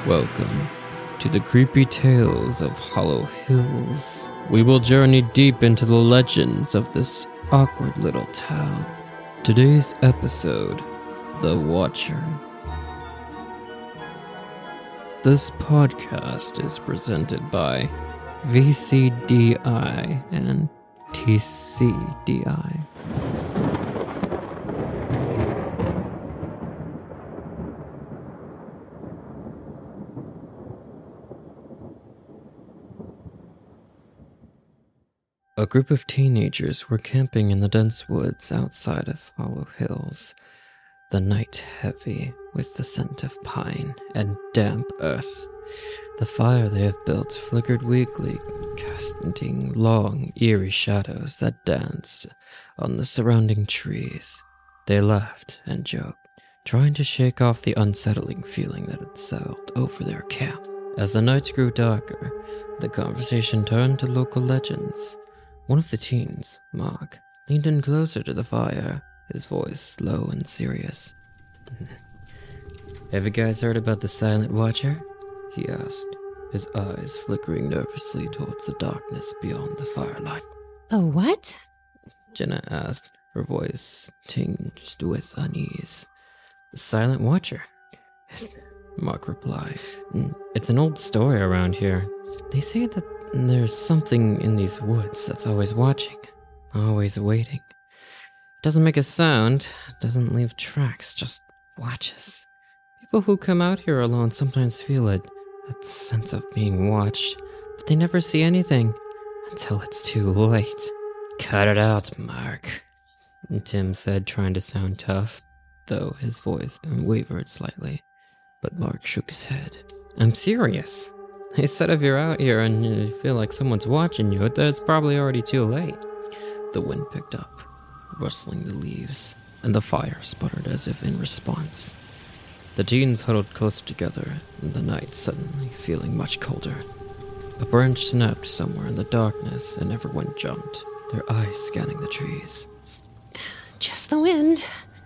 Welcome to the creepy tales of Hollow Hills. We will journey deep into the legends of this awkward little town. Today's episode, The Watcher. This podcast is presented by VCDI and TCDI. A group of teenagers were camping in the dense woods outside of Hollow Hills, the night heavy with the scent of pine and damp earth. The fire they have built flickered weakly, casting long, eerie shadows that danced on the surrounding trees. They laughed and joked, trying to shake off the unsettling feeling that had settled over their camp. As the nights grew darker, the conversation turned to local legends. One of the teens, Mark, leaned in closer to the fire, his voice low and serious. "Have you guys heard about the Silent Watcher?" he asked, his eyes flickering nervously towards the darkness beyond the firelight. "The what?" Jenna asked, her voice tinged with unease. "The Silent Watcher," Mark replied. "It's an old story around here. They say that there's something in these woods that's always watching, always waiting. It doesn't make a sound, doesn't leave tracks, just watches. People who come out here alone sometimes feel it, that sense of being watched, but they never see anything until it's too late." "Cut it out, Mark," Tim said, trying to sound tough, though his voice wavered slightly. But Mark shook his head. "I'm serious. They said if you're out here and you feel like someone's watching you, it's probably already too late." The wind picked up, rustling the leaves, and the fire sputtered as if in response. The teens huddled closer together, the night suddenly feeling much colder. A branch snapped somewhere in the darkness, and everyone jumped, their eyes scanning the trees. "Just the wind,"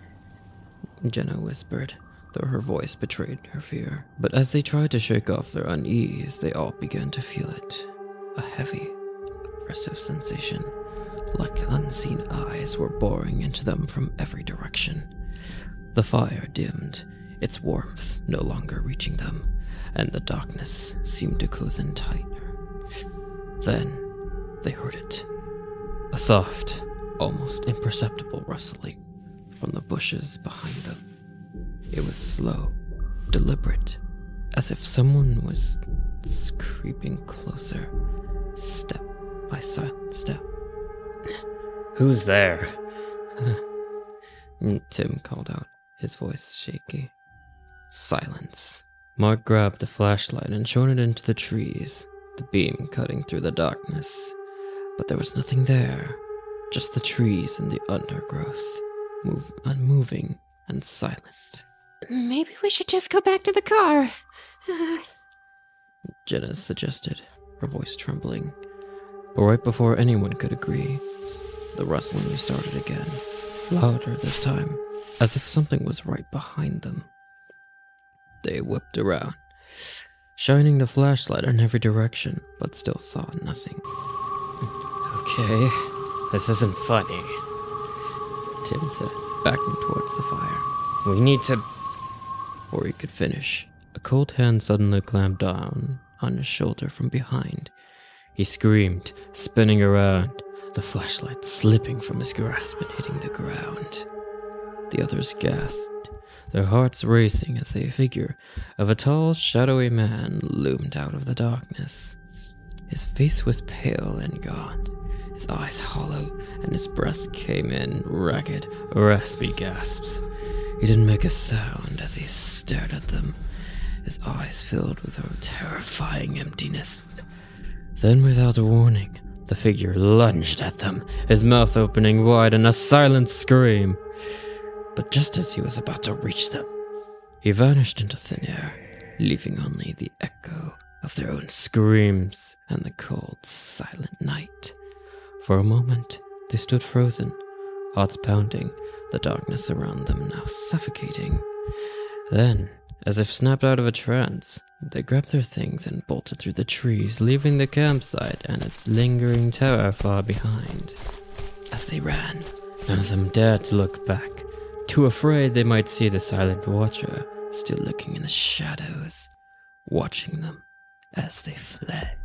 Jenna whispered, though her voice betrayed her fear. But as they tried to shake off their unease, they all began to feel it. A heavy, oppressive sensation, like unseen eyes were boring into them from every direction. The fire dimmed, its warmth no longer reaching them, and the darkness seemed to close in tighter. Then they heard it. A soft, almost imperceptible rustling from the bushes behind them. It was slow, deliberate, as if someone was creeping closer, step by silent step. "Who's there?" Tim called out, his voice shaky. Silence. Mark grabbed a flashlight and shone it into the trees, the beam cutting through the darkness. But there was nothing there, just the trees and the undergrowth, unmoving and silent. "Maybe we should just go back to the car." Jenna suggested, her voice trembling. But right before anyone could agree, the rustling started again, louder this time, as if something was right behind them. They whipped around, shining the flashlight in every direction, but still saw nothing. "Okay, this isn't funny," Tim said, backing towards the fire. "We need to..." Before he could finish, a cold hand suddenly clamped down on his shoulder from behind. He screamed, spinning around, the flashlight slipping from his grasp and hitting the ground. The others gasped, their hearts racing as the figure of a tall, shadowy man loomed out of the darkness. His face was pale and gaunt, his eyes hollow, and his breath came in ragged, raspy gasps. He didn't make a sound as he stared at them, his eyes filled with a terrifying emptiness. Then, without warning, the figure lunged at them, his mouth opening wide in a silent scream. But just as he was about to reach them, he vanished into thin air, leaving only the echo of their own screams and the cold, silent night. For a moment, they stood frozen, hearts pounding, the darkness around them now suffocating. Then, As if snapped out of a trance, they grabbed their things and bolted through the trees, leaving the campsite and its lingering terror far behind. As they ran, none of them dared to look back, too afraid they might see the silent watcher still lurking in the shadows, watching them as they fled.